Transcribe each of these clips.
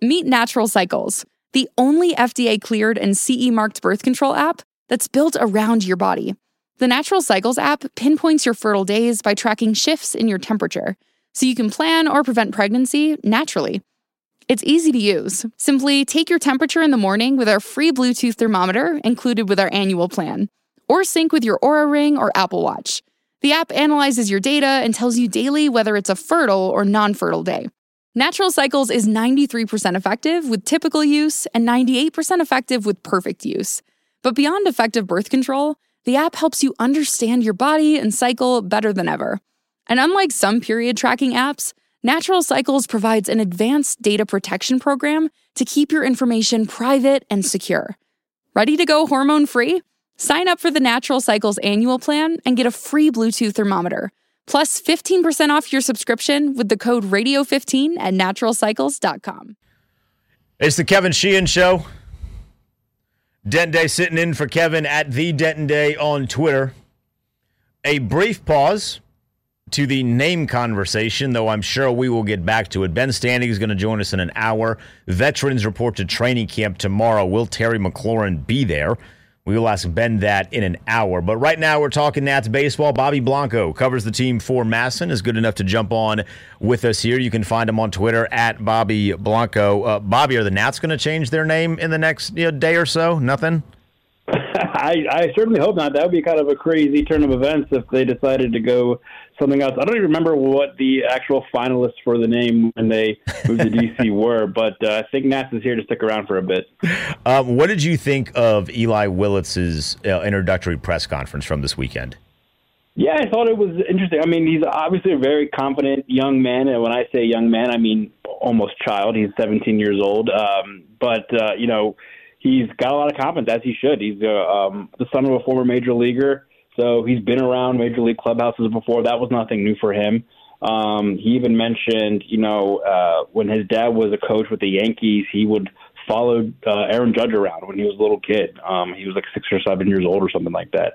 Meet Natural Cycles, the only FDA-cleared and CE-marked birth control app that's built around your body. The Natural Cycles app pinpoints your fertile days by tracking shifts in your temperature, so you can plan or prevent pregnancy naturally. It's easy to use. Simply take your temperature in the morning with our free Bluetooth thermometer included with our annual plan, or sync with your Oura Ring or Apple Watch. The app analyzes your data and tells you daily whether it's a fertile or non-fertile day. Natural Cycles is 93% effective with typical use and 98% effective with perfect use. But beyond effective birth control, the app helps you understand your body and cycle better than ever. And unlike some period tracking apps, Natural Cycles provides an advanced data protection program to keep your information private and secure. Ready to go hormone-free? Sign up for the Natural Cycles annual plan and get a free Bluetooth thermometer, plus 15% off your subscription with the code radio15 at naturalcycles.com. It's the Kevin Sheehan Show. Denton Day sitting in for Kevin at the Denton Day on Twitter. A brief pause to the name conversation, though I'm sure we will get back to it. Ben Standing is going to join us in an hour. Veterans report to training camp tomorrow. Will Terry McLaurin be there? We will ask Ben that in an hour. But right now we're talking Nats baseball. Bobby Blanco covers the team for Masson, is good enough to jump on with us here. You can find him on Twitter at Bobby Blanco. Bobby, are the Nats going to change their name in the next day or so? Nothing? I certainly hope not. That would be kind of a crazy turn of events if they decided to go something else. I don't even remember what the actual finalists for the name when they moved to D.C. were, but I think Nats is here to stick around for a bit. What did you think of Eli Willitz's introductory press conference from this weekend? Yeah, I thought it was interesting. I mean, he's obviously a very confident young man, and when I say young man, I mean almost child. He's 17 years old, but he's got a lot of confidence, as he should. He's the son of a former major leaguer, so he's been around major league clubhouses before. That was nothing new for him. He even mentioned, when his dad was a coach with the Yankees, he would follow Aaron Judge around when he was a little kid. He was like 6 or 7 years old or something like that.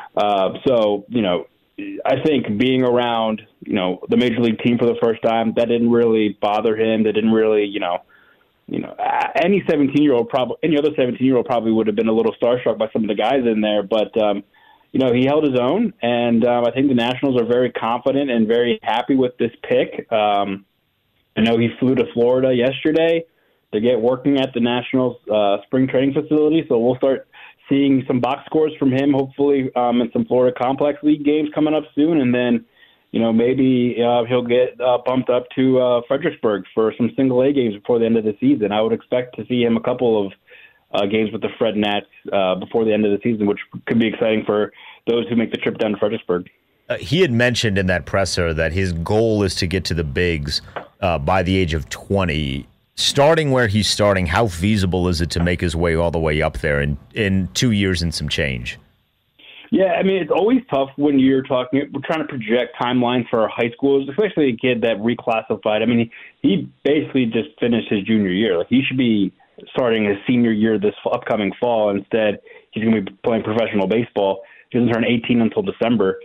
I think being around, the major league team for the first time, that didn't really bother him. That didn't really, any 17-year-old any other 17-year-old probably would have been a little starstruck by some of the guys in there, but he held his own, and I think the Nationals are very confident and very happy with this pick. I know he flew to Florida yesterday to get working at the Nationals spring training facility, so we'll start seeing some box scores from him, hopefully, in some Florida Complex League games coming up soon, and then maybe he'll get bumped up to Fredericksburg for some single-A games before the end of the season. I would expect to see him a couple of games with the Fred Nats before the end of the season, which could be exciting for those who make the trip down to Fredericksburg. He had mentioned in that presser that his goal is to get to the bigs by the age of 20. Starting where he's starting, how feasible is it to make his way all the way up there in 2 years and some change? Yeah, I mean, it's always tough when we're trying to project timelines for our high schools, especially a kid that reclassified. I mean, he basically just finished his junior year. Like, he should be starting his senior year this upcoming fall. Instead, he's going to be playing professional baseball. He doesn't turn 18 until December.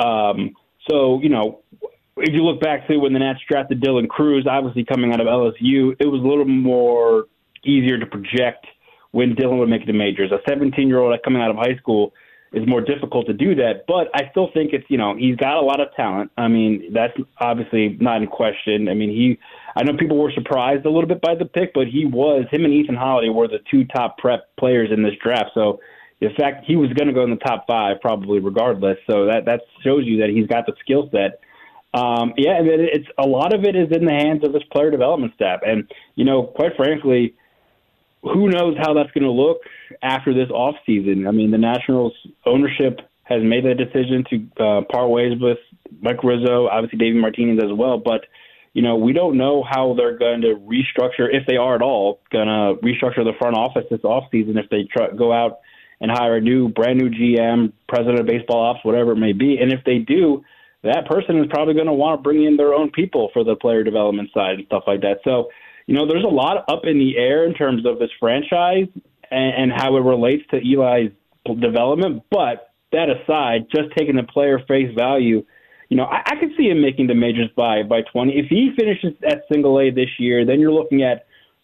If you look back to when the Nats drafted Dylan Cruz, obviously coming out of LSU, it was a little more easier to project when Dylan would make it to majors. A 17-year-old coming out of high school is more difficult to do that, but I still think it's, he's got a lot of talent. I mean, that's obviously not in question. I mean, I know people were surprised a little bit by the pick, but him and Ethan Holiday were the two top prep players in this draft. So the fact he was going to go in the top 5 probably regardless. So that shows you that he's got the skill set. And then it's a lot of it is in the hands of his player development staff. And, quite frankly, who knows how that's going to look after this offseason. I mean, the Nationals ownership has made the decision to part ways with Mike Rizzo, obviously David Martinez as well. But, we don't know how they're going to restructure, if they are at all, going to restructure the front office this offseason if they go out and hire a brand new GM, president of baseball ops, whatever it may be. And if they do, that person is probably going to want to bring in their own people for the player development side and stuff like that. So, there's a lot up in the air in terms of this franchise and how it relates to Eli's development. But that aside, just taking the player face value, I could see him making the majors by 20. If he finishes at single A this year, then you're looking at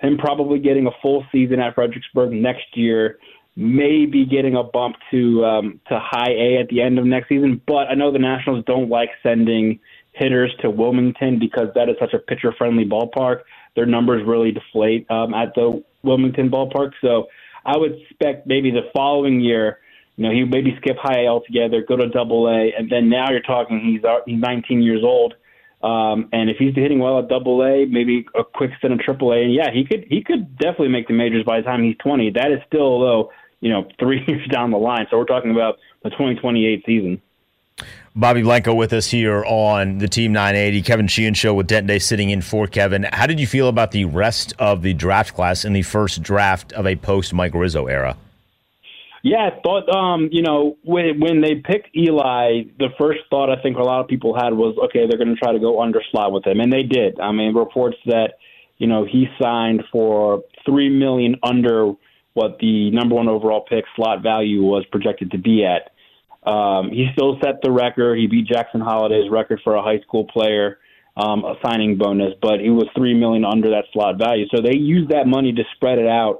him probably getting a full season at Fredericksburg next year, maybe getting a bump to high A at the end of next season. But I know the Nationals don't like sending hitters to Wilmington because that is such a pitcher-friendly ballpark. Their numbers really deflate at the Wilmington ballpark. So I would expect maybe the following year, he would maybe skip high A altogether, go to Double A, and then now you're talking he's 19 years old. And if he's hitting well at Double A, maybe a quick stint in Triple A, and yeah, he could definitely make the majors by the time he's 20. That is still, though, 3 years down the line. So we're talking about the 2028 season. Bobby Blanco with us here on the Team 980. Kevin Sheehan Show with Denton Day sitting in for Kevin. How did you feel about the rest of the draft class in the first draft of a post-Mike Rizzo era? Yeah, I thought, when they picked Eli, the first thought I think a lot of people had was, okay, they're going to try to go under slot with him. And they did. I mean, reports that, he signed for $3 million under what the number one overall pick slot value was projected to be at. He still set the record. He beat Jackson Holliday's record for a high school player, a signing bonus, but he was $3 million under that slot value. So they used that money to spread it out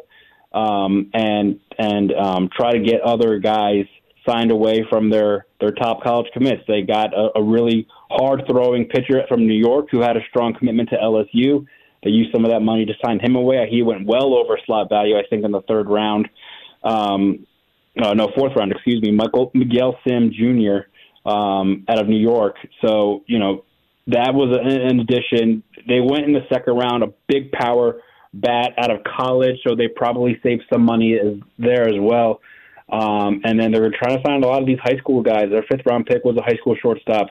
and try to get other guys signed away from their top college commits. They got a really hard-throwing pitcher from New York who had a strong commitment to LSU. They used some of that money to sign him away. He went well over slot value, I think, in the third round. Fourth round, excuse me, Miguel Sim Jr. Out of New York. So, that was an addition. They went in the second round, a big power bat out of college, so they probably saved some money there as well. And then they were trying to sign a lot of these high school guys. Their fifth round pick was a high school shortstop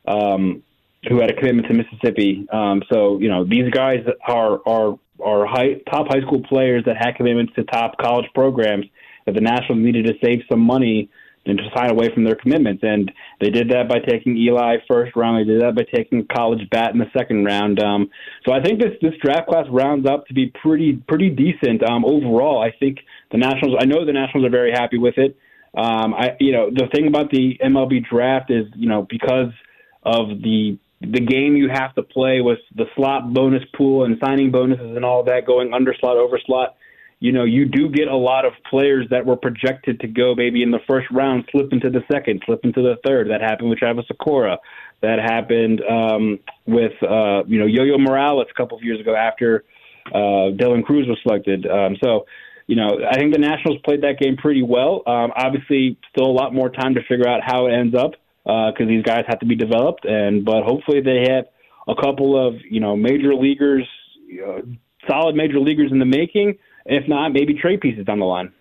who had a commitment to Mississippi. These guys are top high school players that had commitments to top college programs. That the Nationals needed to save some money and to sign away from their commitments. And they did that by taking Eli first round. They did that by taking a college bat in the second round. So I think this draft class rounds up to be pretty decent overall. I think I know the Nationals are very happy with it. The thing about the MLB draft is, because of the game you have to play with the slot bonus pool and signing bonuses and all that going under slot, over slot, you do get a lot of players that were projected to go maybe in the first round, slip into the second, slip into the third. That happened with Travis Sakura. That happened with Yo-Yo Morales a couple of years ago after Dylan Cruz was selected. I think the Nationals played that game pretty well. Obviously, still a lot more time to figure out how it ends up because these guys have to be developed. But hopefully they have a couple of major leaguers, solid major leaguers in the making. If not, maybe trade pieces down the line.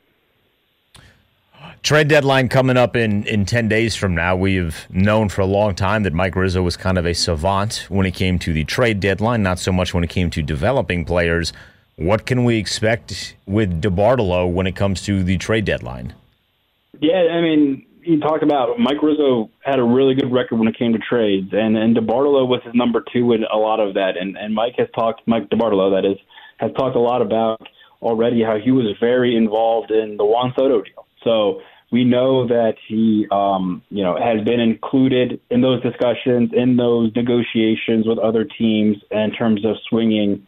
Trade deadline coming up in 10 days from now. We've known for a long time that Mike Rizzo was kind of a savant when it came to the trade deadline, not so much when it came to developing players. What can we expect with DeBartolo when it comes to the trade deadline? Yeah, I mean, you talk about Mike Rizzo had a really good record when it came to trades, and DeBartolo was his number two in a lot of that. And Mike DeBartolo, that is, has talked a lot about already how he was very involved in the Juan Soto deal. So we know that he, has been included in those discussions, in those negotiations with other teams in terms of swinging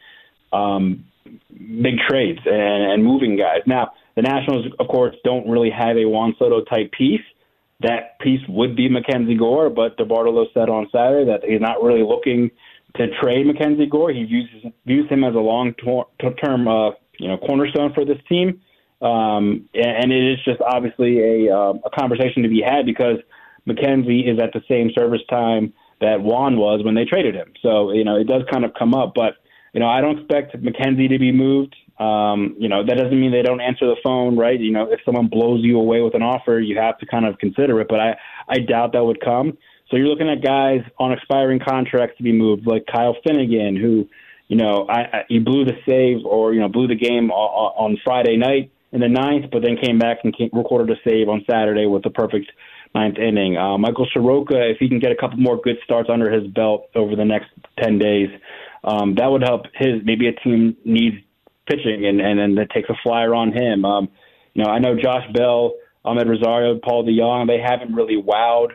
big trades and moving guys. Now, the Nationals, of course, don't really have a Juan Soto type piece. That piece would be Mackenzie Gore, but DeBartolo said on Saturday that he's not really looking to trade Mackenzie Gore. He views him as a long-term cornerstone for this team. And it is just obviously a conversation to be had because Mackenzie is at the same service time that Juan was when they traded him. So, it does kind of come up. But, I don't expect Mackenzie to be moved. That doesn't mean they don't answer the phone, right? If someone blows you away with an offer, you have to kind of consider it. But I doubt that would come. So you're looking at guys on expiring contracts to be moved, like Kyle Finnegan, who, he blew the save or, blew the game on Friday night in the ninth, but then came back and recorded a save on Saturday with the perfect ninth inning. Michael Soroka, if he can get a couple more good starts under his belt over the next 10 days, that would help maybe a team needs pitching and then that takes a flyer on him. I know Josh Bell, Ahmed Rosario, Paul DeYoung, they haven't really wowed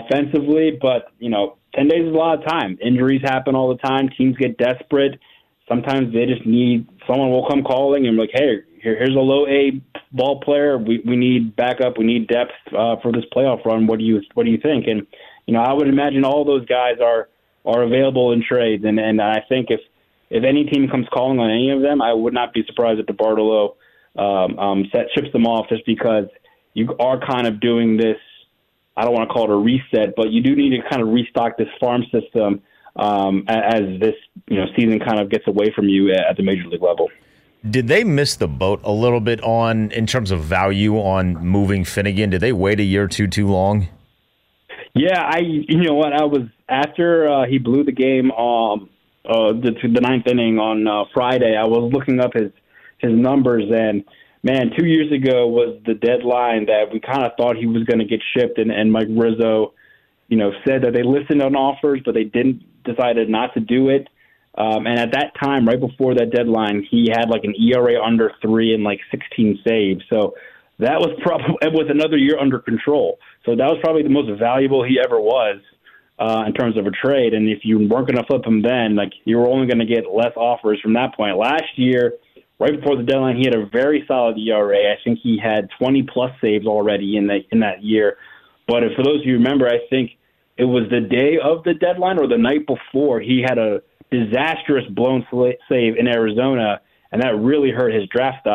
offensively, but, 10 days is a lot of time. Injuries happen all the time. Teams get desperate. sometimes they just need someone will come calling and be like, hey, here's a low A ball player. We need backup. We need depth for this playoff run. What do you think? And I would imagine all those guys are available in trades. And I think if any team comes calling on any of them, I would not be surprised if DeBartolo ships them off, just because you are kind of doing this. I don't want to call it a reset, but you do need to kind of restock this farm system as this season kind of gets away from you at the major league level. Did they miss the boat a little bit in terms of value on moving Finnegan? Did they wait a year or two too long? Yeah, you know what? I was after he blew the game the ninth inning on Friday. I was looking up his numbers, and man, 2 years ago was the deadline that we kind of thought he was going to get shipped, and Mike Rizzo, said that they listened on offers, but they decided not to do it. And at that time, right before that deadline, he had like an ERA under 3 and like 16 saves. So that was it was another year under control. So that was probably the most valuable he ever was in terms of a trade. And if you weren't going to flip him then, like, you were only going to get less offers from that point. Last year, right before the deadline, he had a very solid ERA. I think he had 20-plus saves already in that year. But for those of you who remember, I think it was the day of the deadline or the night before, he had a disastrous blown save in Arizona, and that really hurt his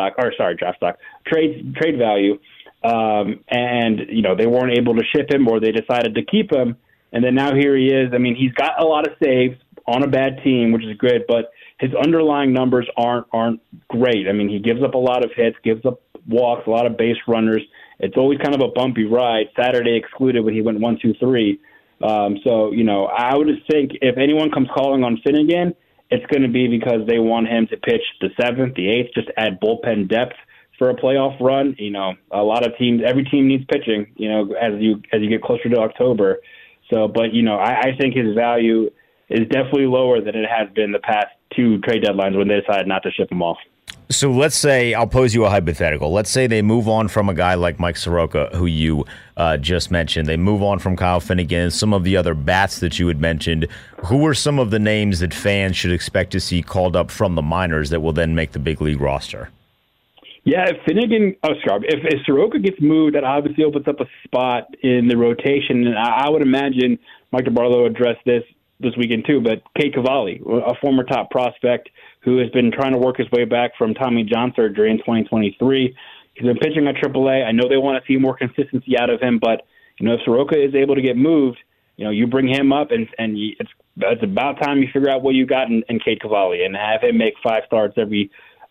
trade value. And they weren't able to ship him, or they decided to keep him. And then now here he is. I mean, he's got a lot of saves on a bad team, which is good, but his underlying numbers aren't great. I mean, he gives up a lot of hits, gives up walks, a lot of base runners. It's always kind of a bumpy ride, Saturday excluded when he went 1-2-3. So, I would just think if anyone comes calling on Finnegan, it's going to be because they want him to pitch the 7th, the 8th, just add bullpen depth for a playoff run. A lot of teams, every team needs pitching, as you get closer to October. So, but, I think his value is definitely lower than it has been the past 2 trade deadlines when they decided not to ship him off. So let's say, I'll pose you a hypothetical. Let's say they move on from a guy like Mike Soroka, who you just mentioned. They move on from Kyle Finnegan, some of the other bats that you had mentioned. Who are some of the names that fans should expect to see called up from the minors that will then make the big league roster? Yeah, if Soroka gets moved, that obviously opens up a spot in the rotation. And I would imagine Mike DeBartolo addressed this weekend too, but Cade Cavalli, a former top prospect who has been trying to work his way back from Tommy John surgery in 2023. He's been pitching at AAA. I know they want to see more consistency out of him, but if Soroka is able to get moved, you bring him up, and it's about time you figure out what you got in Cade Cavalli and have him make 5 starts every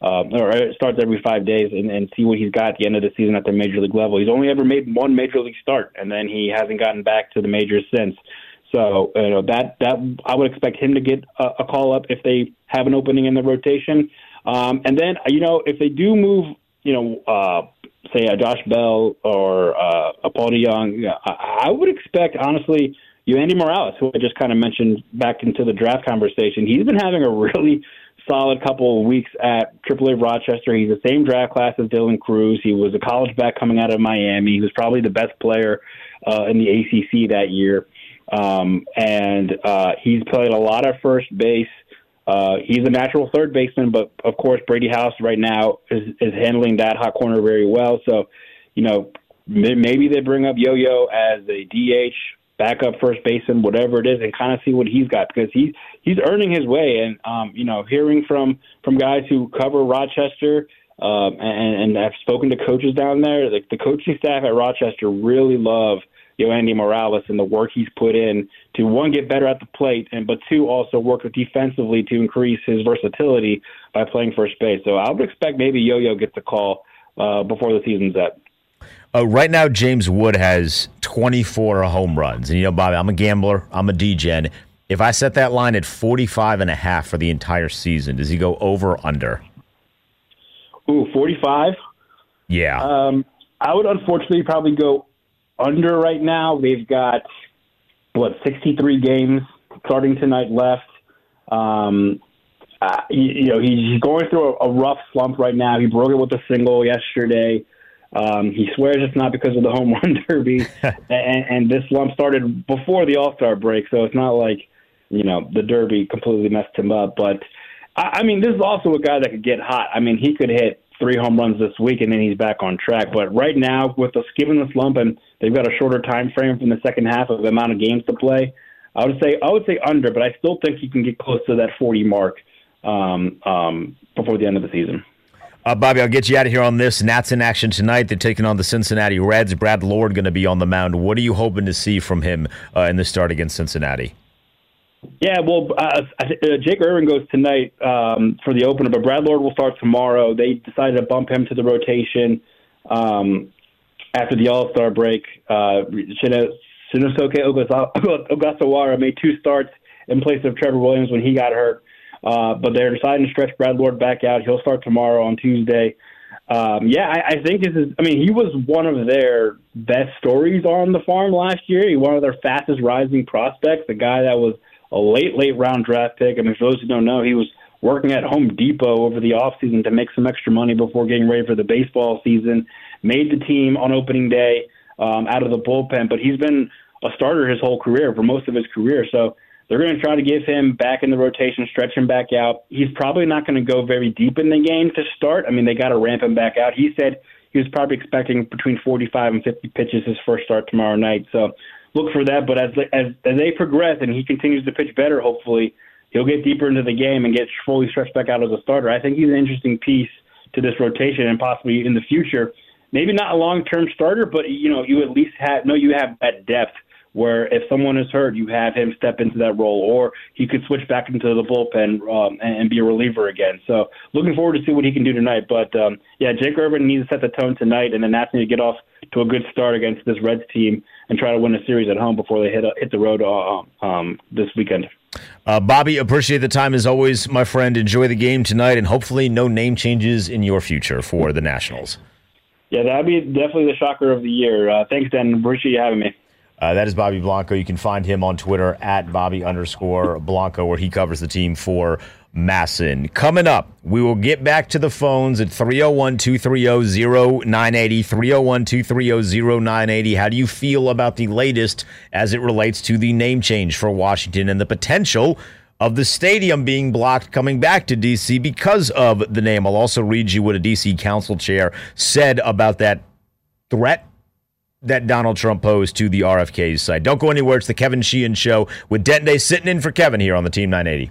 5 days and see what he's got at the end of the season at the major league level. He's only ever made 1 major league start, and then he hasn't gotten back to the majors since. So that I would expect him to get a call up if they have an opening in the rotation. And then if they do move, say a Josh Bell or a Paul DeJong, I would expect, honestly, Andy Morales, who I just kind of mentioned back into the draft conversation. He's been having a really solid couple of weeks at AAA Rochester. He's the same draft class as Dylan Cruz. He was a college back coming out of Miami. He was probably the best player in the ACC that year. And he's played a lot of first base. He's a natural third baseman, but of course Brady House right now is handling that hot corner very well. So, maybe they bring up Yo-Yo as a DH, backup first baseman, whatever it is, and kind of see what he's got, because he's earning his way. And hearing from guys who cover Rochester and have spoken to coaches down there, like the coaching staff at Rochester really love Andy Morales and the work he's put in to, 1, get better at the plate, but 2, also work defensively to increase his versatility by playing first base. So I would expect maybe Yo-Yo gets a call before the season's up. Right now, James Wood has 24 home runs. And, Bobby, I'm a gambler. I'm a DGen. If I set that line at 45.5 for the entire season, does he go over or under? Ooh, 45? Yeah. I would unfortunately probably go under right now. They've got 63 games starting tonight left. He's going through a rough slump right now. He broke it with a single yesterday. He swears it's not because of the home run derby, and this slump started before the All-Star break, so it's not like the derby completely messed him up. But I mean, this is also a guy that could get hot. I mean, he could hit 3 home runs this week, and then he's back on track. But right now, with us given the slump, and they've got a shorter time frame from the second half of the amount of games to play, I would say under, but I still think he can get close to that 40 mark before the end of the season. Bobby, I'll get you out of here on this. Nats in action tonight. They're taking on the Cincinnati Reds. Brad Lord going to be on the mound. What are you hoping to see from him in the start against Cincinnati? Yeah, well, Jake Irvin goes tonight for the opener, but Brad Lord will start tomorrow. They decided to bump him to the rotation after the All-Star break. Shinosuke Ogasawara made 2 starts in place of Trevor Williams when he got hurt. But they're deciding to stretch Brad Lord back out. He'll start tomorrow on Tuesday. I think this is – I mean, he was one of their best stories on the farm last year. He was one of their fastest rising prospects, a guy that was a late round draft pick. I mean, for those who don't know, he was working at Home Depot over the offseason to make some extra money before getting ready for the baseball season, made the team on opening day out of the bullpen. But he's been a starter his whole career, for most of his career. So they're going to try to give him back in the rotation, stretch him back out. He's probably not going to go very deep in the game to start. I mean, they got to ramp him back out. He said he was probably expecting between 45 and 50 pitches his first start tomorrow night. So look for that. But as they progress and he continues to pitch better, hopefully, he'll get deeper into the game and get fully stretched back out as a starter. I think he's an interesting piece to this rotation and possibly in the future. Maybe not a long-term starter, but, you at least have that depth where if someone is hurt, you have him step into that role, or he could switch back into the bullpen and be a reliever again. So looking forward to see what he can do tonight. But, Jake Irvin needs to set the tone tonight, and then that's need to get off to a good start against this Reds team and try to win a series at home before they hit the road this weekend. Bobby, appreciate the time as always, my friend. Enjoy the game tonight, and hopefully no name changes in your future for the Nationals. Yeah, that'd be definitely the shocker of the year. Thanks, Dan. Appreciate you having me. That is Bobby Blanco. You can find him on Twitter at Bobby_Blanco, where he covers the team for Masson. Coming up, we will get back to the phones at 301-230-0980, 301-230-0980. How do you feel about the latest as it relates to the name change for Washington and the potential of the stadium being blocked coming back to D.C. because of the name? I'll also read you what a D.C. council chair said about that threat that Donald Trump posed to the RFK's side. Don't go anywhere. It's the Kevin Sheehan Show with Denton Day sitting in for Kevin here on the Team 980.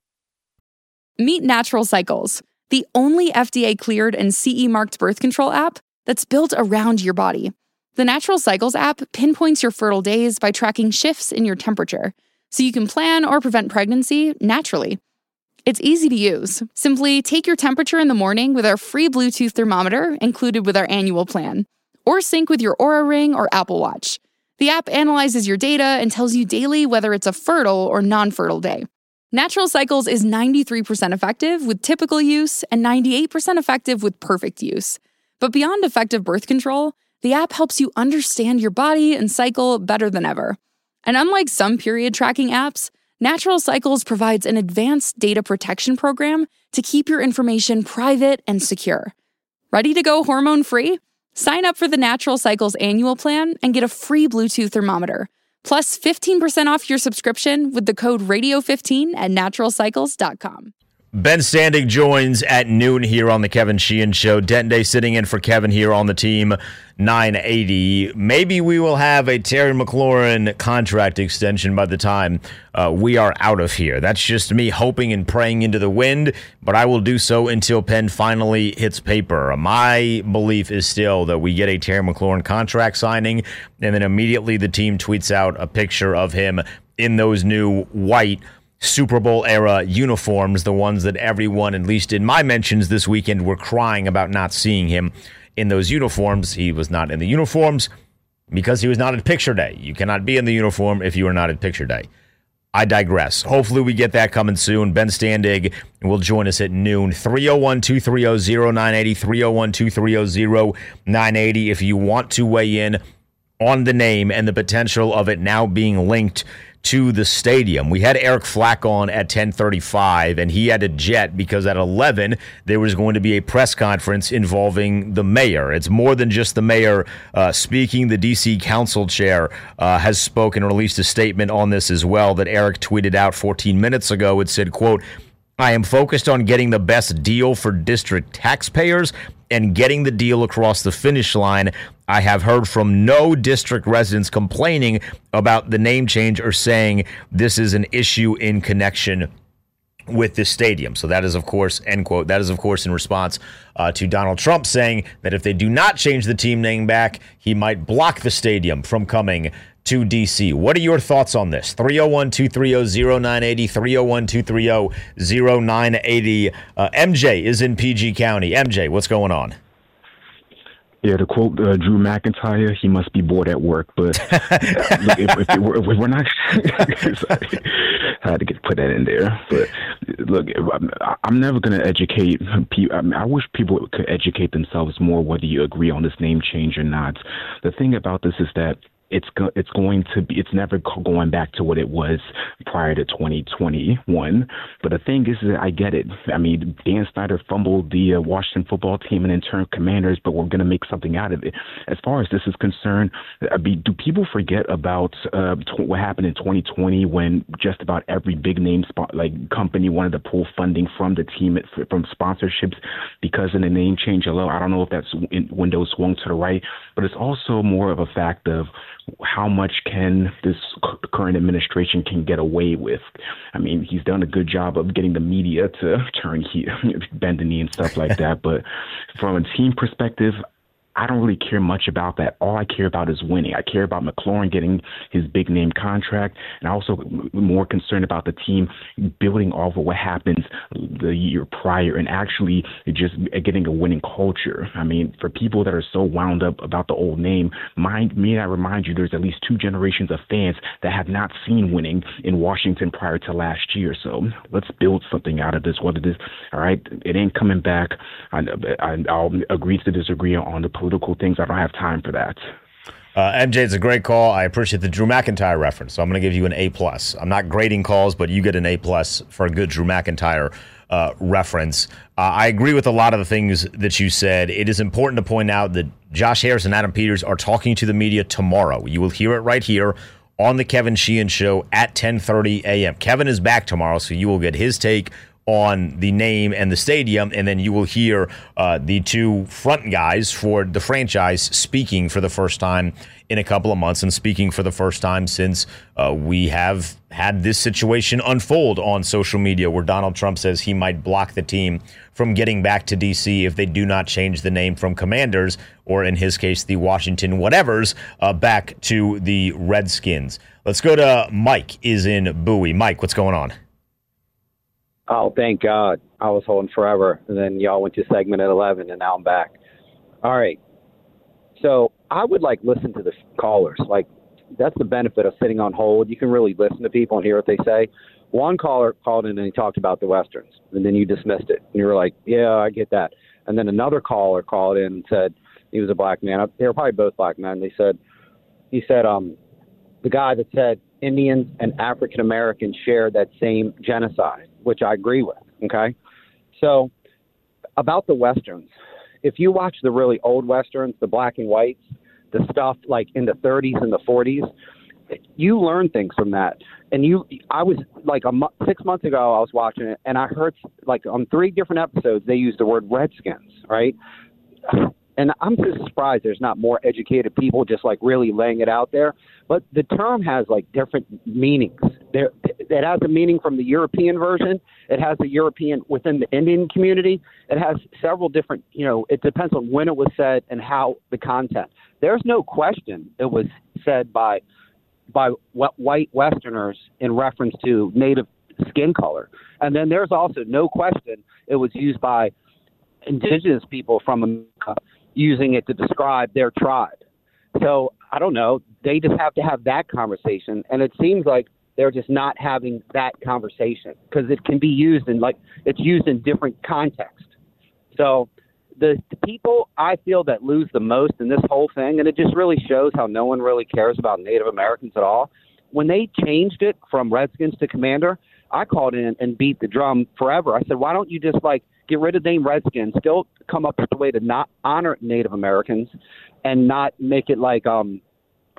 Meet Natural Cycles, the only FDA-cleared and CE-marked birth control app that's built around your body. The Natural Cycles app pinpoints your fertile days by tracking shifts in your temperature, so you can plan or prevent pregnancy naturally. It's easy to use. Simply take your temperature in the morning with our free Bluetooth thermometer included with our annual plan, or sync with your Oura Ring or Apple Watch. The app analyzes your data and tells you daily whether it's a fertile or non-fertile day. Natural Cycles is 93% effective with typical use and 98% effective with perfect use. But beyond effective birth control, the app helps you understand your body and cycle better than ever. And unlike some period tracking apps, Natural Cycles provides an advanced data protection program to keep your information private and secure. Ready to go hormone-free? Sign up for the Natural Cycles annual plan and get a free Bluetooth thermometer, plus 15% off your subscription with the code RADIO15 at naturalcycles.com. Ben Standing joins at noon here on the Kevin Sheehan Show. Denton Day sitting in for Kevin here on the Team 980. Maybe we will have a Terry McLaurin contract extension by the time we are out of here. That's just me hoping and praying into the wind, but I will do so until pen finally hits paper. My belief is still that we get a Terry McLaurin contract signing, and then immediately the team tweets out a picture of him in those new white Super Bowl era uniforms, the ones that everyone, at least in my mentions this weekend, were crying about not seeing him in those uniforms. He was not in the uniforms because he was not at picture day. You cannot be in the uniform if you are not at picture day. I digress. Hopefully we get that coming soon. Ben Standig will join us at noon. 301-230-0980, 301-230-0980 if you want to weigh in on the name and the potential of it now being linked to the stadium. We had Eric Flack on at 10:35, and he had to jet because at 11 there was going to be a press conference involving the mayor. It's more than just the mayor speaking. The D.C. council chair has spoken and released a statement on this as well that Eric tweeted out 14 minutes ago. It said, quote, I am focused on getting the best deal for district taxpayers and getting the deal across the finish line. I have heard from no district residents complaining about the name change or saying this is an issue in connection with this stadium. So that is, of course, end quote. That is, of course, in response to Donald Trump saying that if they do not change the team name back, he might block the stadium from coming to D.C. What are your thoughts on this? 301-230-0980, 301-230-0980. MJ is in PG County. MJ, what's going on? Yeah, to quote Drew McIntyre, he must be bored at work. But look, if we're not, I had to put that in there. But look, I'm never going to educate people. I wish people could educate themselves more, whether you agree on this name change or not. The thing about this is that it's never going back to what it was prior to 2021. But the thing is that I get it. I mean, Dan Snyder fumbled the Washington football team and in turn Commanders, but we're going to make something out of it. As far as this is concerned, do people forget about what happened in 2020 when just about every big name company wanted to pull funding from the team from sponsorships because of the name change alone? I don't know if that's window swung to the right, but it's also more of a fact of how much can this current administration can get away with. I mean, he's done a good job of getting the media to bend the knee and stuff like that. But from a team perspective, I don't really care much about that. All I care about is winning. I care about McLaurin getting his big name contract, and I'm also more concerned about the team building off of what happens the year prior and actually just getting a winning culture. I mean, for people that are so wound up about the old name, may I remind you, there's at least two generations of fans that have not seen winning in Washington prior to last year. So let's build something out of this. Whether this, all right, it ain't coming back. I'll agree to disagree on the political things. I don't have time for that. MJ, it's a great call. I appreciate the Drew McIntyre reference. So I'm going to give you an A+. I'm not grading calls, but you get an A+ for a good Drew McIntyre reference. I agree with a lot of the things that you said. It is important to point out that Josh Harris and Adam Peters are talking to the media tomorrow. You will hear it right here on the Kevin Sheehan Show at 10:30 a.m. Kevin is back tomorrow, so you will get his take on the name and the stadium, and then you will hear the two front guys for the franchise speaking for the first time in a couple of months and speaking for the first time since we have had this situation unfold on social media where Donald Trump says he might block the team from getting back to D.C. if they do not change the name from Commanders, or in his case, the Washington whatevers, back to the Redskins. Let's go to Mike is in Bowie. Mike, what's going on? Oh, thank God. I was holding forever. And then y'all went to segment at 11, and now I'm back. All right. So I would, listen to the callers. That's the benefit of sitting on hold. You can really listen to people and hear what they say. One caller called in and he talked about the Westerns, and then you dismissed it. And you were like, yeah, I get that. And then another caller called in and said he was a black man. They were probably both black men. He said, the guy that said Indians and African Americans shared that same genocide, which I agree with, okay? So about the Westerns, if you watch the really old Westerns, the black and whites, the stuff in the 30s and the 40s, you learn things from that. And I was 6 months ago, I was watching it, and I heard on 3 different episodes, they used the word Redskins, right? And I'm just surprised there's not more educated people just really laying it out there. But the term has different meanings. It has a meaning from the European version. It has a European within the Indian community. It has several different, it depends on when it was said and how the content. There's no question it was said by white Westerners in reference to native skin color. And then there's also no question it was used by indigenous people from America, using it to describe their tribe. So I don't know. They just have to have that conversation. And it seems like they're just not having that conversation because it can be used it's used in different contexts. So the people I feel that lose the most in this whole thing, and it just really shows how no one really cares about Native Americans at all. When they changed it from Redskins to Commander, I called in and beat the drum forever. I said, why don't you just get rid of the name Redskins, still come up with a way to not honor Native Americans and not make it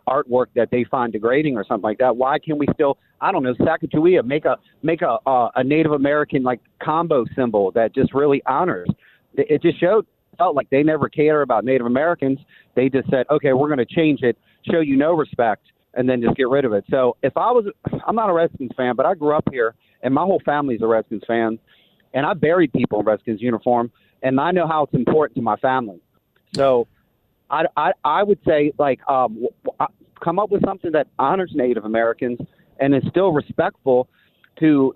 artwork that they find degrading or something like that. Why can't we still, I don't know, Sacagawea, make a Native American like combo symbol that just really honors? It just felt like they never care about Native Americans. They just said, okay, we're going to change it, show you no respect, and then just get rid of it. So I'm not a Redskins fan, but I grew up here, and my whole family's a Redskins fan, and I buried people in Redskins uniform, and I know how it's important to my family. So I would say, like, come up with something that honors Native Americans and is still respectful to,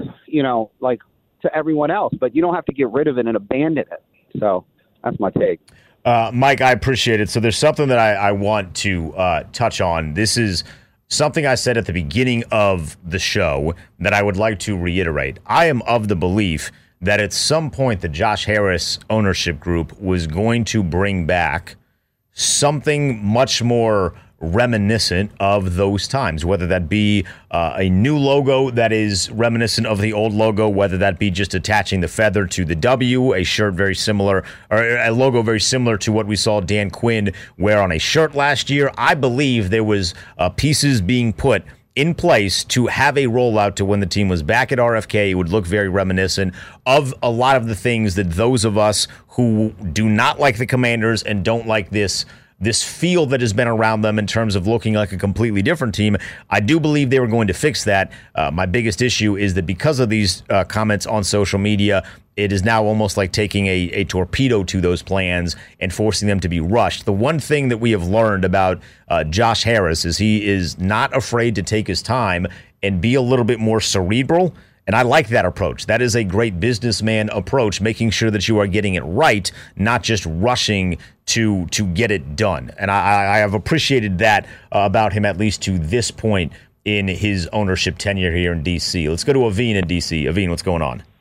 like, to everyone else, but you don't have to get rid of it and abandon it. So that's my take. Mike, I appreciate it. So there's something that I want to touch on. This is something I said at the beginning of the show that I would like to reiterate. I am of the belief that at some point the Josh Harris ownership group was going to bring back something much more reminiscent of those times, whether that be a new logo that is reminiscent of the old logo, whether that be just attaching the feather to the W, a shirt very similar, or a logo very similar to what we saw Dan Quinn wear on a shirt last year. I believe there was pieces being put in place to have a rollout to when the team was back at RFK. It would look very reminiscent of a lot of the things that those of us who do not like the Commanders and don't like this feel that has been around them in terms of looking like a completely different team. I do believe they were going to fix that. My biggest issue is that because of these comments on social media, it is now almost like taking a torpedo to those plans and forcing them to be rushed. The one thing that we have learned about Josh Harris is he is not afraid to take his time and be a little bit more cerebral. And I like that approach. That is a great businessman approach, making sure that you are getting it right, not just rushing to get it done. And I have appreciated that about him, at least to this point in his ownership tenure here in D.C. Let's go to Aveen in D.C. Aveen, what's going on?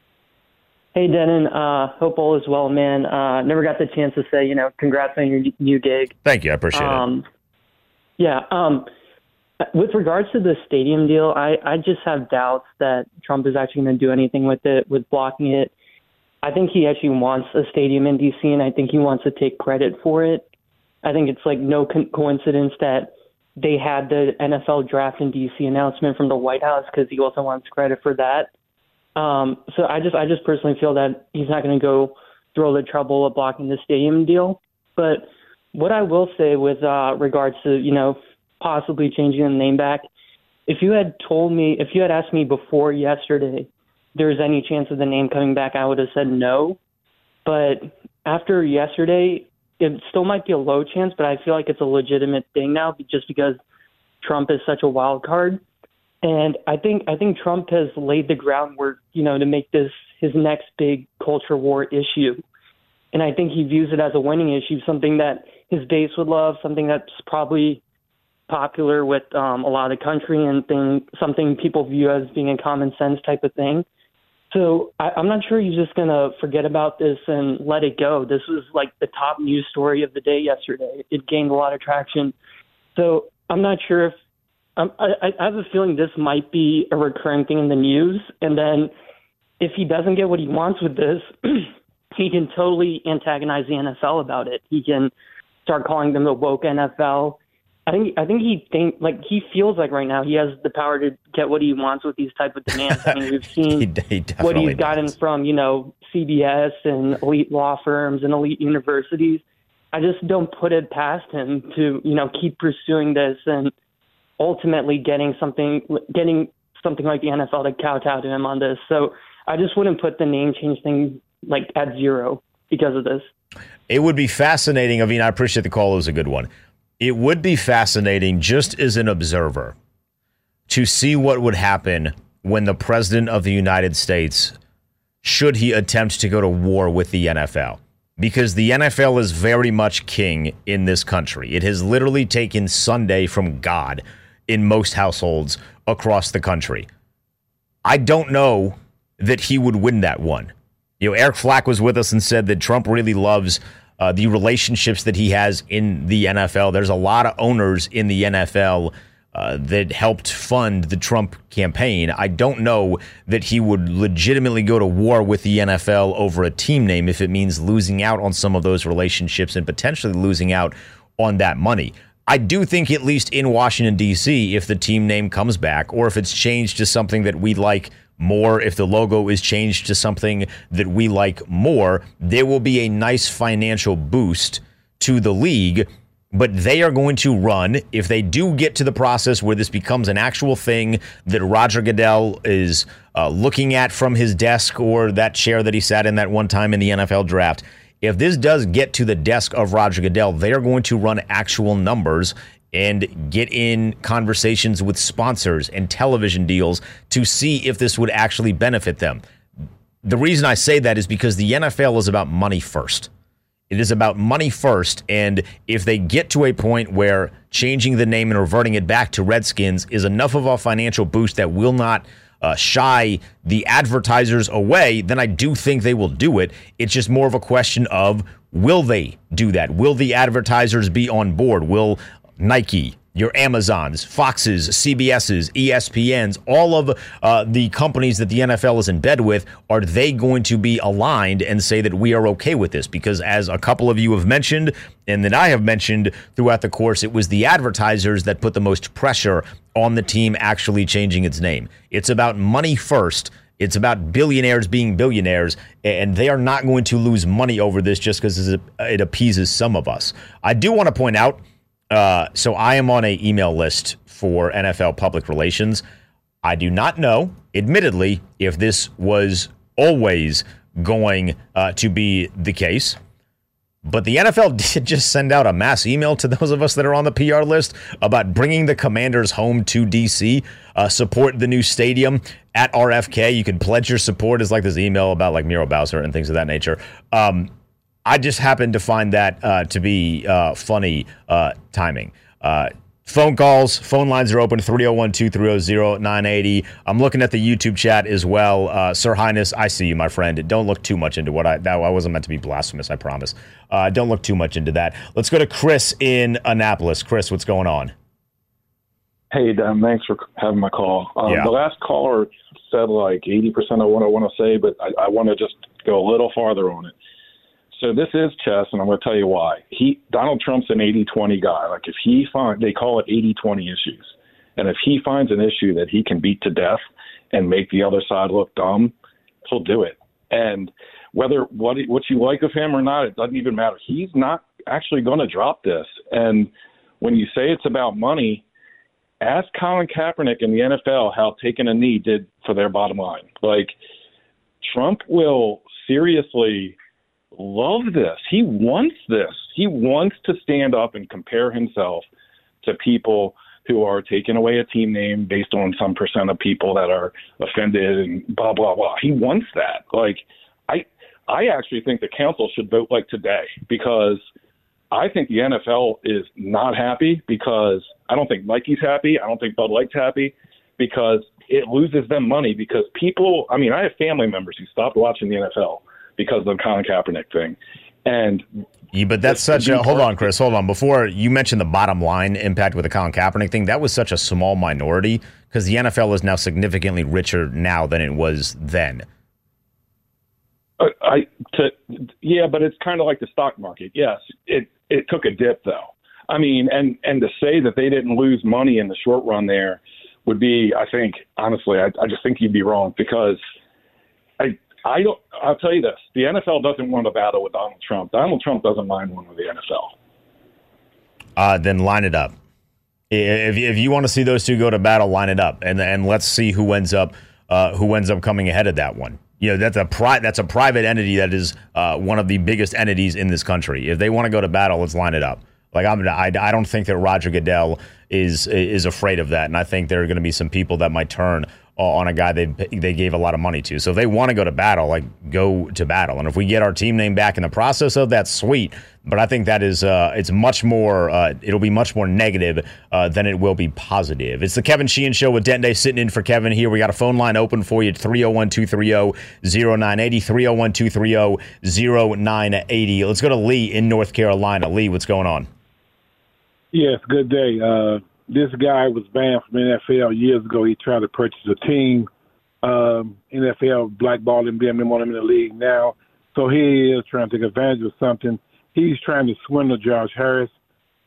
Hey, Denon. Hope all is well, man. Never got the chance to say, congrats on your new gig. Thank you. I appreciate it. Yeah. With regards to the stadium deal, I just have doubts that Trump is actually going to do anything with it, with blocking it. I think he actually wants a stadium in D.C., and I think he wants to take credit for it. I think it's like no coincidence that they had the NFL draft in D.C. announcement from the White House because he also wants credit for that. So I just personally feel that he's not going to go through all the trouble of blocking the stadium deal. But what I will say with regards to, possibly changing the name back, if you had asked me before yesterday there's any chance of the name coming back, I would have said no. But after yesterday, it still might be a low chance, but I feel like it's a legitimate thing now just because Trump is such a wild card. And I think Trump has laid the groundwork, to make this his next big culture war issue. And I think he views it as a winning issue, something that his base would love, something that's probably popular with a lot of the country, and something people view as being a common sense type of thing. So I'm not sure he's just going to forget about this and let it go. This was like the top news story of the day yesterday. It gained a lot of traction. So I'm not sure if I have a feeling this might be a recurring thing in the news. And then if he doesn't get what he wants with this, he can totally antagonize the NFL about it. He can start calling them the woke NFL. I think he feels like right now he has the power to get what he wants with these type of demands. I mean, we've seen what he's gotten from, CBS and elite law firms and elite universities. I just don't put it past him to, keep pursuing this and ultimately getting something like the NFL to kowtow to him on this. So I just wouldn't put the name change thing at zero because of this. It would be fascinating. Aveen, I appreciate the call. It was a good one. It would be fascinating, just as an observer, to see what would happen when the president of the United States, should he attempt to go to war with the NFL. Because the NFL is very much king in this country. It has literally taken Sunday from God in most households across the country. I don't know that he would win that one. Eric Flack was with us and said that Trump really loves the relationships that he has in the NFL. There's a lot of owners in the NFL that helped fund the Trump campaign. I don't know that he would legitimately go to war with the NFL over a team name if it means losing out on some of those relationships and potentially losing out on that money. I do think, at least in Washington, D.C., if the team name comes back or if it's changed to something that we like more, if the logo is changed to something that we like more, there will be a nice financial boost to the league. But they are going to run, if they do get to the process where this becomes an actual thing that Roger Goodell is looking at from his desk or that chair that he sat in that one time in the NFL draft, if this does get to the desk of Roger Goodell, they are going to run actual numbers and get in conversations with sponsors and television deals to see if this would actually benefit them. The reason I say that is because the NFL is about money first. It is about money first, and if they get to a point where changing the name and reverting it back to Redskins is enough of a financial boost that will not shy the advertisers away, then I do think they will do it. It's just more of a question of, will they do that? Will the advertisers be on board? Will Nike, your Amazons, Foxes, CBSs, ESPNs, all of the companies that the NFL is in bed with, are they going to be aligned and say that we are okay with this? Because as a couple of you have mentioned, and that I have mentioned throughout the course, it was the advertisers that put the most pressure on the team actually changing its name. It's about money first. It's about billionaires being billionaires, and they are not going to lose money over this just because it appeases some of us. I do want to point out, so I am on an email list for NFL public relations. I do not know, admittedly, if this was always going to be the case. But the NFL did just send out a mass email to those of us that are on the PR list about bringing the Commanders home to D.C., support the new stadium at RFK. You can pledge your support. It's like this email about like Miro Bowser and things of that nature. I just happened to find that to be funny timing. Phone calls, phone lines are open, 301-230-0980. I'm looking at the YouTube chat as well. Sir Highness, I see you, my friend. Don't look too much into I wasn't meant to be blasphemous, I promise. Don't look too much into that. Let's go to Chris in Annapolis. Chris, what's going on? Hey, Dan, thanks for having my call. Yeah. The last caller said like 80% of what I want to say, but I want to just go a little farther on it. So this is chess, and I'm going to tell you why. Donald Trump's an 80-20 guy. Like if they call it 80-20 issues. And if he finds an issue that he can beat to death and make the other side look dumb, he'll do it. And whether what you like of him or not, it doesn't even matter. He's not actually going to drop this. And when you say it's about money, ask Colin Kaepernick in the NFL how taking a knee did for their bottom line. Like Trump will seriously love this. He wants this. He wants to stand up and compare himself to people who are taking away a team name based on some percent of people that are offended and blah, blah, blah. He wants that. Like, I actually think the council should vote like today, because I think the NFL is not happy, because I don't think Nike's happy. I don't think Bud Light's happy, because it loses them money. Because people, I mean, I have family members who stopped watching the NFL because of the Colin Kaepernick thing. And yeah, but that's such a, hold on, Chris, hold on. Before you mentioned the bottom line impact with the Colin Kaepernick thing, that was such a small minority, because the NFL is now significantly richer now than it was then. Yeah, but it's kind of like the stock market. Yes, it took a dip though. I mean, and to say that they didn't lose money in the short run there would be, I think, honestly, I just think you'd be wrong, because I'll tell you this. The NFL doesn't want a battle with Donald Trump. Donald Trump doesn't mind one with the NFL. Then line it up. If you want to see those two go to battle, line it up, and let's see who ends up coming ahead of that one. You know, that's a private entity that is one of the biggest entities in this country. If they want to go to battle, let's line it up. Like I don't think that Roger Goodell is afraid of that, and I think there are going to be some people that might turn on a guy they gave a lot of money to. So if they want to go to battle, like, go to battle. And if we get our team name back in the process of that, sweet. But I think that is it's much more it'll be much more negative than it will be positive. It's the Kevin Sheehan Show with Dente sitting in for Kevin here. We got a phone line open for you at 301-230-0980, 301-230-0980. Let's go to Lee in North Carolina. Lee, what's going on? Yes, good day. This guy was banned from NFL years ago. He tried to purchase a team. NFL blackballed him, didn't want him in the league now. So he is trying to take advantage of something. He's trying to swindle Josh Harris.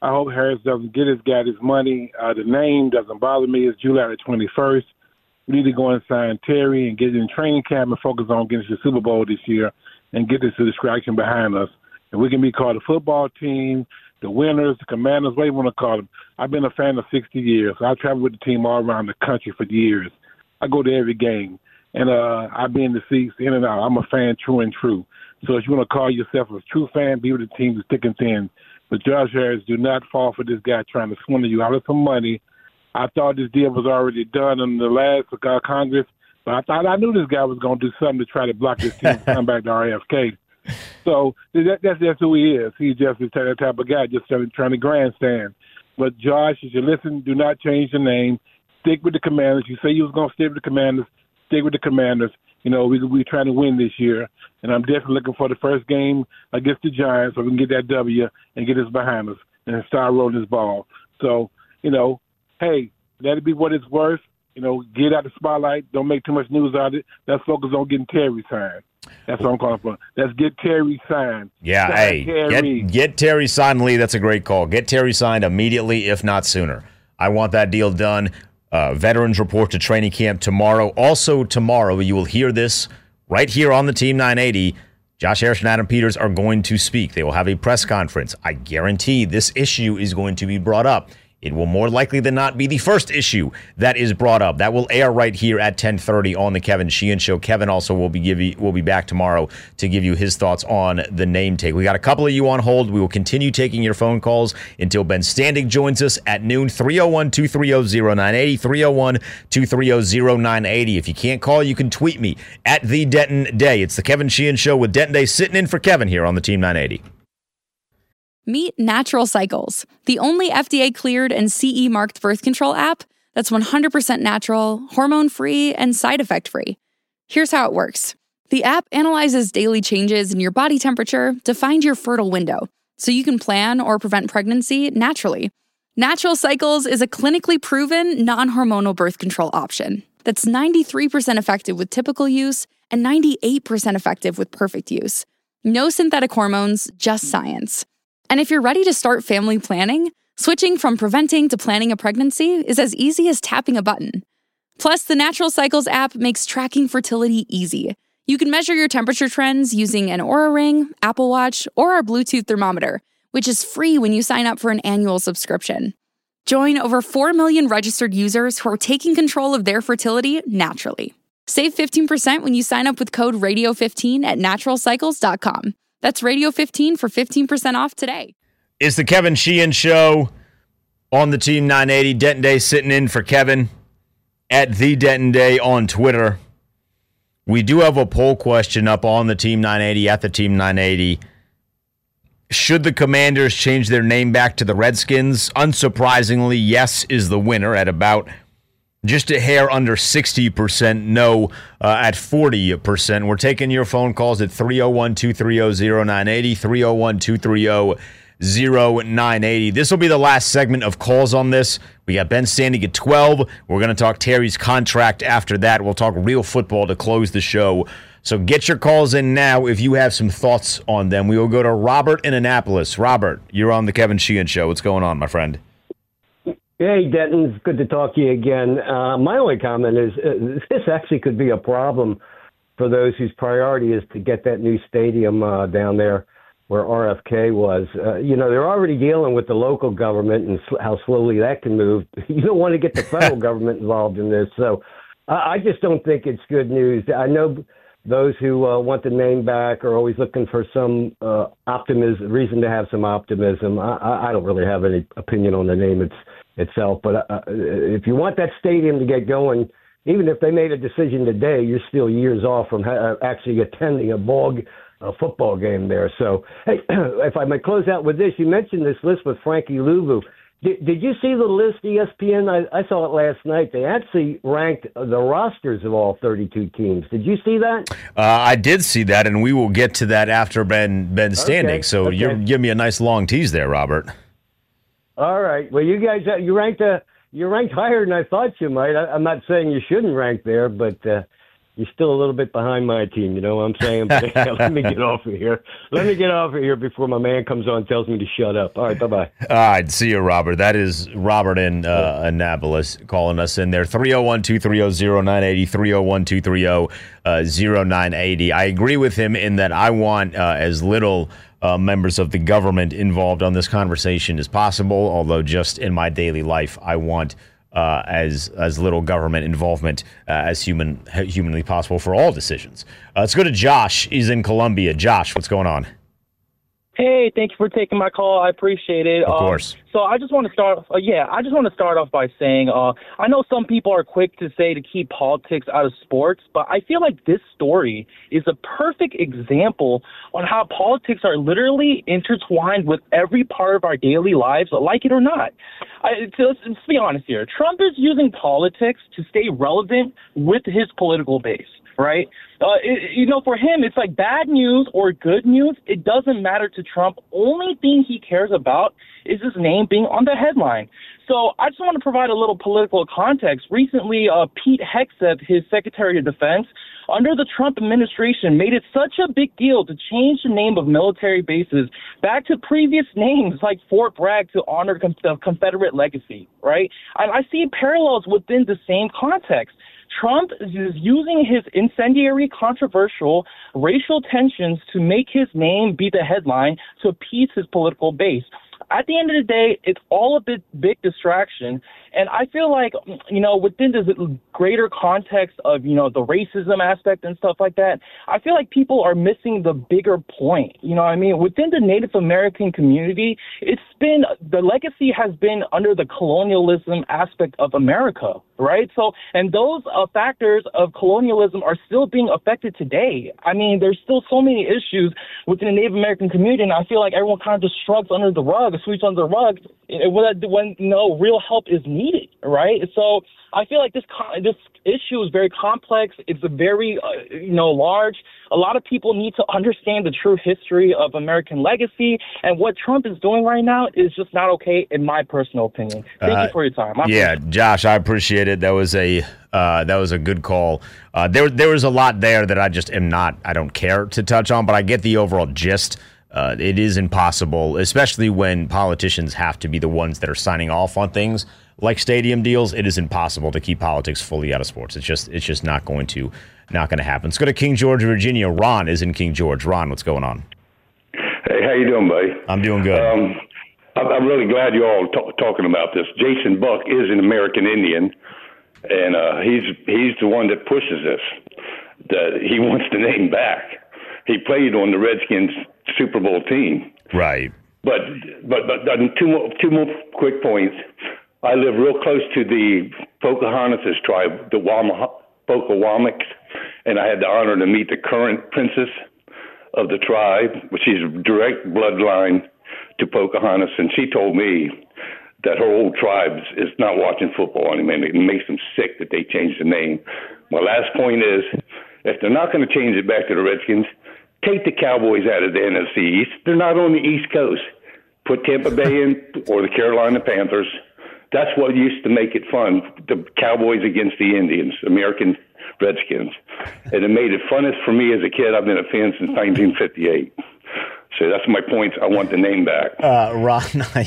I hope Harris doesn't get his guy his money. The name doesn't bother me. It's July the 21st. We need to go and sign Terry and get in training camp and focus on getting to the Super Bowl this year and get this distraction behind us. And we can be called the football team, the winners, the commanders, what do you want to call them. I've been a fan of 60 years. I've traveled with the team all around the country for years. I go to every game. And I've been in the seats in and out. I'm a fan true and true. So if you want to call yourself a true fan, be with the team that's thick and thin. But Josh Harris, do not fall for this guy trying to swindle you out of some money. I thought this deal was already done in the last Congress, but I knew this guy was going to do something to try to block this team from coming back to RFK. So that's who he is. He's just the type of guy just trying to grandstand. But Josh, if you listen, do not change the name. Stick with the Commanders. You say you was going to stick with the Commanders. Stick with the Commanders. You know, we're trying to win this year, and I'm definitely looking for the first game against the Giants so we can get that W and get this behind us and start rolling this ball. So, you know, hey, let it be what it's worth. You know, get out the spotlight. Don't make too much news out of it. Let's focus on getting Terry signed. That's what I'm calling for. Let's get Terry signed. Yeah, Sign hey, Terry. get Terry signed, Lee. That's a great call. Get Terry signed immediately, if not sooner. I want that deal done. Veterans report to training camp tomorrow. Also tomorrow, you will hear this right here on the Team 980. Josh Harris and Adam Peters are going to speak. They will have a press conference. I guarantee this issue is going to be brought up. It will more likely than not be the first issue that is brought up. That will air right here at 10:30 on the Kevin Sheehan Show. Kevin also will be back tomorrow to give you his thoughts on the name take. We got a couple of you on hold. We will continue taking your phone calls until Ben Standig joins us at noon. 301-230-0980, 301-230-0980. If you can't call, you can tweet me at The Denton Day. It's the Kevin Sheehan Show with Denton Day sitting in for Kevin here on the Team 980. Meet Natural Cycles, the only FDA-cleared and CE-marked birth control app that's 100% natural, hormone-free, and side effect-free. Here's how it works. The app analyzes daily changes in your body temperature to find your fertile window, so you can plan or prevent pregnancy naturally. Natural Cycles is a clinically proven, non-hormonal birth control option that's 93% effective with typical use and 98% effective with perfect use. No synthetic hormones, just science. And if you're ready to start family planning, switching from preventing to planning a pregnancy is as easy as tapping a button. Plus, the Natural Cycles app makes tracking fertility easy. You can measure your temperature trends using an Oura Ring, Apple Watch, or our Bluetooth thermometer, which is free when you sign up for an annual subscription. Join over 4 million registered users who are taking control of their fertility naturally. Save 15% when you sign up with code RADIO15 at naturalcycles.com. That's Radio 15 for 15% off today. It's the Kevin Sheehan Show on the Team 980. Denton Day sitting in for Kevin at The Denton Day on Twitter. We do have a poll question up on the Team 980 at the Team 980. Should the Commanders change their name back to the Redskins? Unsurprisingly, yes is the winner at about just a hair under 60%, no at 40%. We're taking your phone calls at 301-230-0980, 301-230-0980. This will be the last segment of calls on this. We got Ben Standig at 12. We're going to talk Terry's contract after that. We'll talk real football to close the show. So get your calls in now if you have some thoughts on them. We will go to Robert in Annapolis. Robert, you're on the Kevin Sheehan Show. What's going on, my friend? Hey, Denton, it's good to talk to you again. My only comment is this actually could be a problem for those whose priority is to get that new stadium down there where RFK was. They're already dealing with the local government and how slowly that can move. You don't want to get the federal government involved in this. So I just don't think it's good news. I know those who want the name back are always looking for some reason to have some optimism. I don't really have any opinion on the name itself, but if you want that stadium to get going, even if they made a decision today, you're still years off from actually attending a football game there. So, hey, if I might close out with this, you mentioned this list with Frankie Luvu. Did you see the list, ESPN? I saw it last night. They actually ranked the rosters of all 32 teams. Did you see that? I did see that, and we will get to that after Ben Standig. Okay, so you're giving me a nice long tease there, Robert. All right. Well, you guys, you ranked higher than I thought you might. I'm not saying you shouldn't rank there, but you're still a little bit behind my team. You know what I'm saying? But let me get off of here. Let me get off of here before my man comes on and tells me to shut up. All right, bye-bye. All right, see you, Robert. That is Robert in Annapolis calling us in there. 301-230-0980, 301-230-0980. I agree with him in that I want as little members of the government involved on this conversation as possible, although just in my daily life, I want as little government involvement as humanly possible for all decisions. Let's go to Josh. He's in Columbia. Josh, what's going on? Hey, thank you for taking my call. I appreciate it. Of course. So I just want to start. I just want to start off by saying I know some people are quick to say to keep politics out of sports, but I feel like this story is a perfect example on how politics are literally intertwined with every part of our daily lives, like it or not. Let's be honest here. Trump is using politics to stay relevant with his political base. Right? For him, it's like bad news or good news. It doesn't matter to Trump. Only thing he cares about is his name being on the headline. So I just want to provide a little political context. Recently, Pete Hegseth, his Secretary of Defense, under the Trump administration, made it such a big deal to change the name of military bases back to previous names like Fort Bragg to honor the Confederate legacy, right? And I see parallels within the same context. Trump is using his incendiary, controversial racial tensions to make his name be the headline to appease his political base. At the end of the day, it's all a big distraction. And I feel like, within this greater context of, the racism aspect and stuff like that, I feel like people are missing the bigger point. You know what I mean? Within the Native American community, the legacy has been under the colonialism aspect of America, right? So, and those factors of colonialism are still being affected today. I mean, there's still so many issues within the Native American community, and I feel like everyone kind of just shrugs under the rug, sweeps under the rug when real help is needed, right? So I feel like this issue is very complex. It's a very, large. A lot of people need to understand the true history of American legacy, and what Trump is doing right now is just not okay, in my personal opinion. Thank you for your time. Josh, I appreciate it. That was a good call. There was a lot there that I just I don't care to touch on, but I get the overall gist. It is impossible, especially when politicians have to be the ones that are signing off on things like stadium deals. It is impossible to keep politics fully out of sports. It's just not going to happen. Let's go to King George, Virginia. Ron is in King George. Ron, what's going on? Hey, how you doing, buddy? I'm doing good. I'm really glad you're all talking about this. Jason Buck is an American Indian, and he's the one that pushes this. That he wants the name back. He played on the Redskins Super Bowl team. Right. But two more quick points. I live real close to the Pocahontas tribe, the Pocahontas, and I had the honor to meet the current princess of the tribe, which is direct bloodline to Pocahontas, and she told me that her whole tribe is not watching football anymore. It makes them sick that they changed the name. My last point is, if they're not going to change it back to the Redskins, take the Cowboys out of the NFC East. They're not on the East Coast. Put Tampa Bay in, or the Carolina Panthers. That's what used to make it fun, the Cowboys against the Indians, American Redskins. And it made it funnest for me as a kid. I've been a fan since 1958. So that's my point. I want the name back. Ron,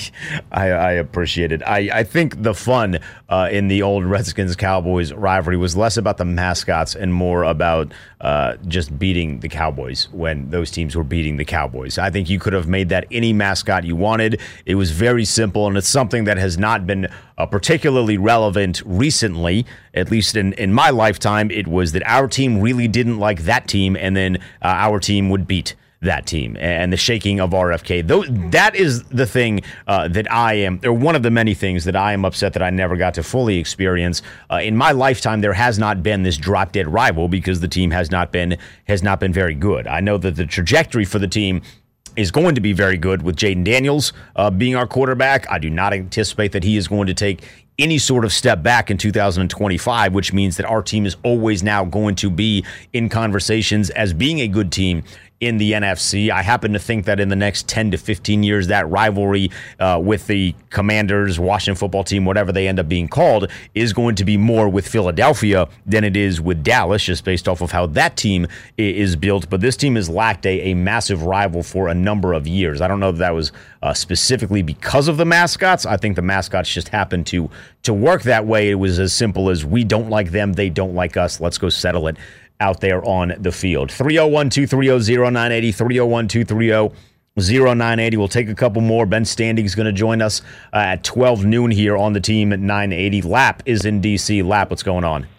I appreciate it. I think the fun in the old Redskins-Cowboys rivalry was less about the mascots and more about just beating the Cowboys when those teams were beating the Cowboys. I think you could have made that any mascot you wanted. It was very simple, and it's something that has not been particularly relevant recently, at least in my lifetime. It was that our team really didn't like that team, and then our team would beat that team, and the shaking of RFK. That is the thing that I am, or one of the many things that I am upset that I never got to fully experience. In my lifetime, there has not been this drop-dead rival because the team has not been very good. I know that the trajectory for the team is going to be very good with Jaden Daniels being our quarterback. I do not anticipate that he is going to take any sort of step back in 2025, which means that our team is always now going to be in conversations as being a good team in the NFC. I happen to think that in the next 10 to 15 years, that rivalry with the Commanders, Washington football team, whatever they end up being called, is going to be more with Philadelphia than it is with Dallas, just based off of how that team is built. But this team has lacked a massive rival for a number of years. I don't know if that was specifically because of the mascots. I think the mascots just happened to work that way. It was as simple as we don't like them, they don't like us. Let's go settle it out there on the field. 301-230-0980, 301-230-0980. We'll take a couple more. Ben Standing's going to join us at 12 noon here on the team at 980. Lap is in D.C. Lap, what's going on?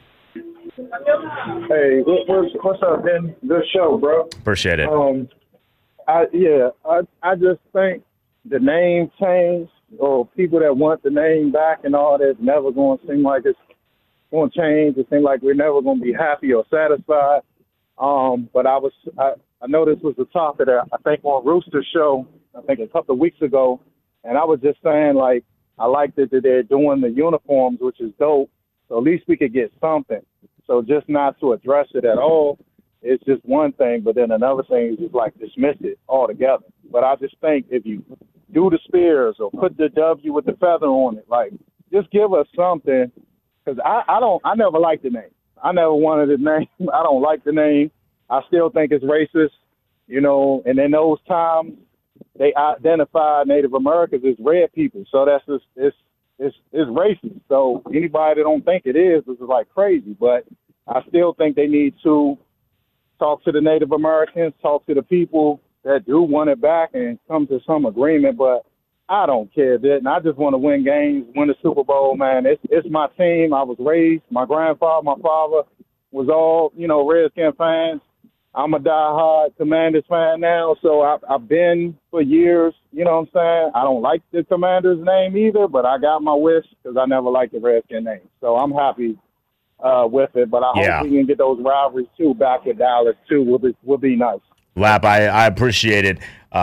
Hey, what's up, Ben? Good show, bro. Appreciate it. I just think the name change, or people that want the name back and all that, never going to seem like it's going to change. It seems like we're never going to be happy or satisfied. But I know this was the topic that I think on Rooster's show, I think a couple of weeks ago, and I was just saying, like, I like that they're doing the uniforms, which is dope. So at least we could get something. So just not to address it at all, it's just one thing, but then another thing is just like dismiss it altogether. But I just think if you do the spears or put the W with the feather on it, like, just give us something. Because I never liked the name. I never wanted the name. I don't like the name. I still think it's racist, you know. And in those times, they identified Native Americans as red people. So that's just it's racist. So anybody that don't think it is like crazy. But I still think they need to talk to the Native Americans, talk to the people that do want it back, and come to some agreement. But I don't care that, and I just want to win games, win the Super Bowl, man. It's my team. I was raised. My grandfather, my father was all, you know, Redskin fans. I'm a diehard Commanders fan now, so I've been for years. You know what I'm saying? I don't like the Commanders name either, but I got my wish because I never liked the Redskin name. So I'm happy with it, but I hope we can get those rivalries too back in Dallas too. Will be nice. Lap, I appreciate it.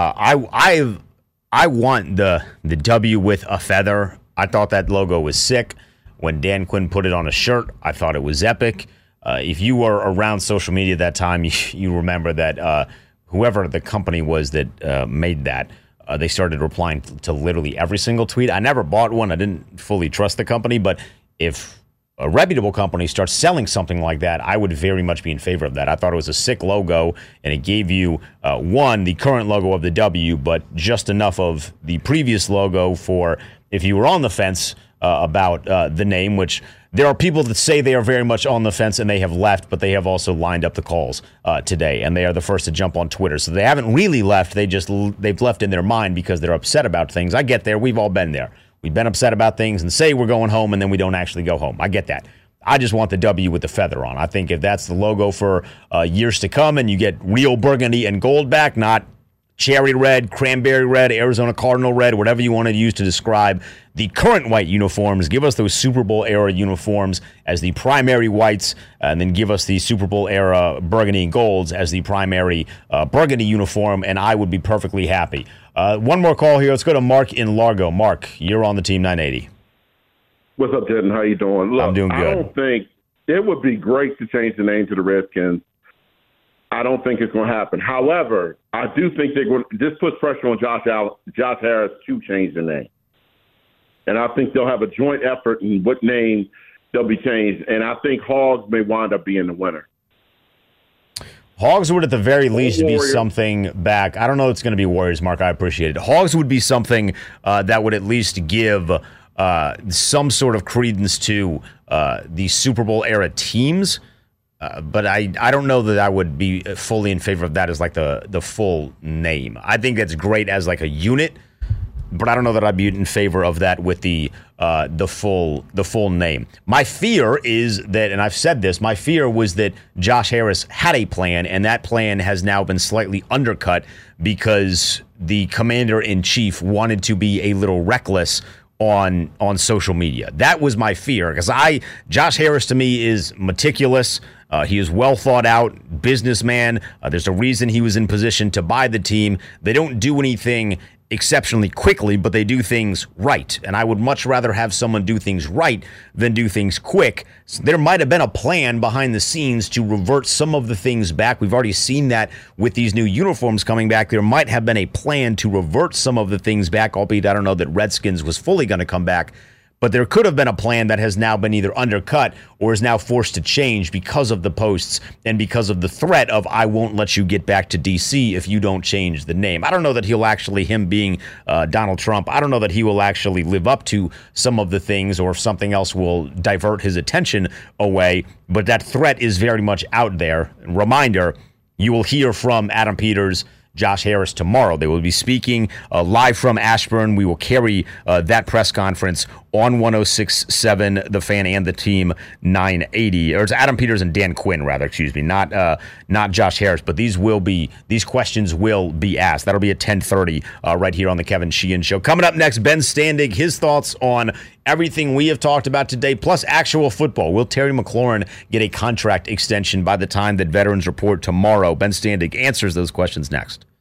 I want the W with a feather. I thought that logo was sick. When Dan Quinn put it on a shirt, I thought it was epic. If you were around social media at that time, you remember that whoever the company was that made that, they started replying to literally every single tweet. I never bought one. I didn't fully trust the company. But if a reputable company starts selling something like that, I would very much be in favor of that. I thought it was a sick logo, and it gave you, the current logo of the W, but just enough of the previous logo for if you were on the fence about the name, which there are people that say they are very much on the fence and they have left, but they have also lined up the calls today, and they are the first to jump on Twitter. So they haven't really left. They've left in their mind because they're upset about things. I get there. We've all been there. We've been upset about things and say we're going home, and then we don't actually go home. I get that. I just want the W with the feather on. I think if that's the logo for years to come and you get real burgundy and gold back, not cherry red, cranberry red, Arizona Cardinal red, whatever you want to use to describe the current white uniforms, give us those Super Bowl era uniforms as the primary whites, and then give us the Super Bowl era burgundy and golds as the primary burgundy uniform, and I would be perfectly happy. One more call here. Let's go to Mark in Largo. Mark, you're on the Team 980. What's up, Ted? How you doing? Look, I'm doing good. I don't think it would be great to change the name to the Redskins. I don't think it's going to happen. However, I do think they're going to, this puts pressure on Josh Harris to change the name. And I think they'll have a joint effort in what name they'll be changed. And I think Hogs may wind up being the winner. Hogs would at the very least be something back. I don't know it's going to be Warriors, Mark. I appreciate it. Hogs would be something that would at least give some sort of credence to the Super Bowl era teams. But I don't know that I would be fully in favor of that as like the full name. I think that's great as like a unit, but I don't know that I'd be in favor of that with the full name. My fear is that, and I've said this, my fear was that Josh Harris had a plan, and that plan has now been slightly undercut because the commander-in-chief wanted to be a little reckless on social media. That was my fear, because Josh Harris to me is meticulous. He is well thought out, businessman. There's a reason he was in position to buy the team. They don't do anything exceptionally quickly, but they do things right. And I would much rather have someone do things right than do things quick. So there might have been a plan behind the scenes to revert some of the things back. We've already seen that with these new uniforms coming back. There might have been a plan to revert some of the things back, albeit I don't know that Redskins was fully going to come back. But there could have been a plan that has now been either undercut or is now forced to change because of the posts and because of the threat of I won't let you get back to D.C. if you don't change the name. I don't know that he'll actually, him being Donald Trump, I don't know that he will actually live up to some of the things or if something else will divert his attention away. But that threat is very much out there. Reminder, you will hear from Adam Peters, Josh Harris tomorrow. They will be speaking live from Ashburn. We will carry that press conference on 106.7 The Fan and the Team 980. Or it's Adam Peters and Dan Quinn, rather, excuse me, not Josh Harris. But these questions will be asked. That'll be at 10:30 right here on the Kevin Sheehan Show. Coming up next, Ben Standig, his thoughts on everything we have talked about today, plus actual football. Will Terry McLaurin get a contract extension by the time that veterans report tomorrow? Ben Standig answers those questions next.